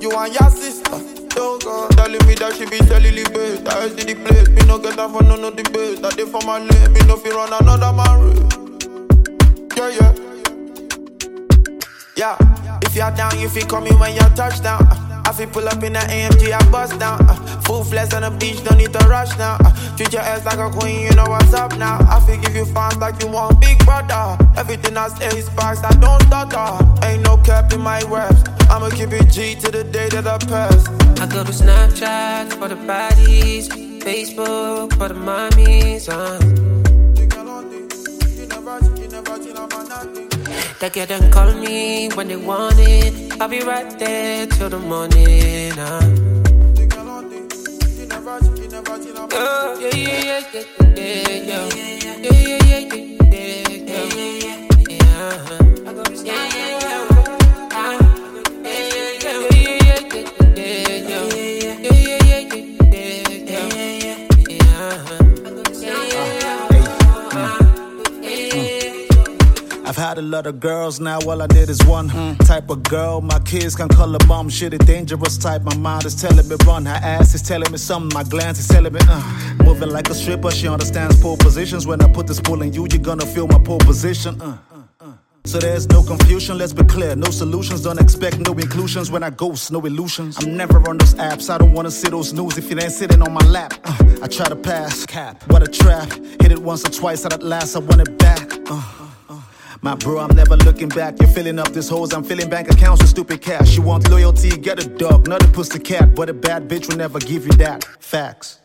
You and your sister. Don't go telling me that she be selling the bait. I see the place, me no get her for no debate. That day for my lane, me no feel run another man race. Yeah. If you're down, you feel coming when you touchdown. I feel pull up in the AMG, I bust down. Full flex on the beach, don't need to rush now. Treat your ass like a queen, you know what's up now. I feel give you fans like you want big brother. Everything I say is sparks, I don't stutter. Ain't no cap in my words. I'ma keep it G to the day that I pass. I go to Snapchat for the baddies, Facebook for the mommies. They get and call me when they want it. I'll be right there till the morning. I've had a lot of girls, now all I need is one type of girl. My kids can call her mom, shit, a dangerous type. My mind is telling me run, her ass is telling me something. My glance is telling me moving like a stripper, she understands pole positions. When I put this pull in you, you're gonna feel my pole position. So there's no confusion, let's be clear. No solutions, don't expect no inclusions. When I ghost, no illusions. I'm never on those apps, I don't wanna see those news if it ain't sitting on my lap. I try to pass, cap, what a trap. Hit it once or twice, at last I want it back. My bro, I'm never looking back. You're filling up this hoes, I'm filling bank accounts with stupid cash. You want loyalty, get a dog, not a pussycat. But a bad bitch will never give you that. Facts.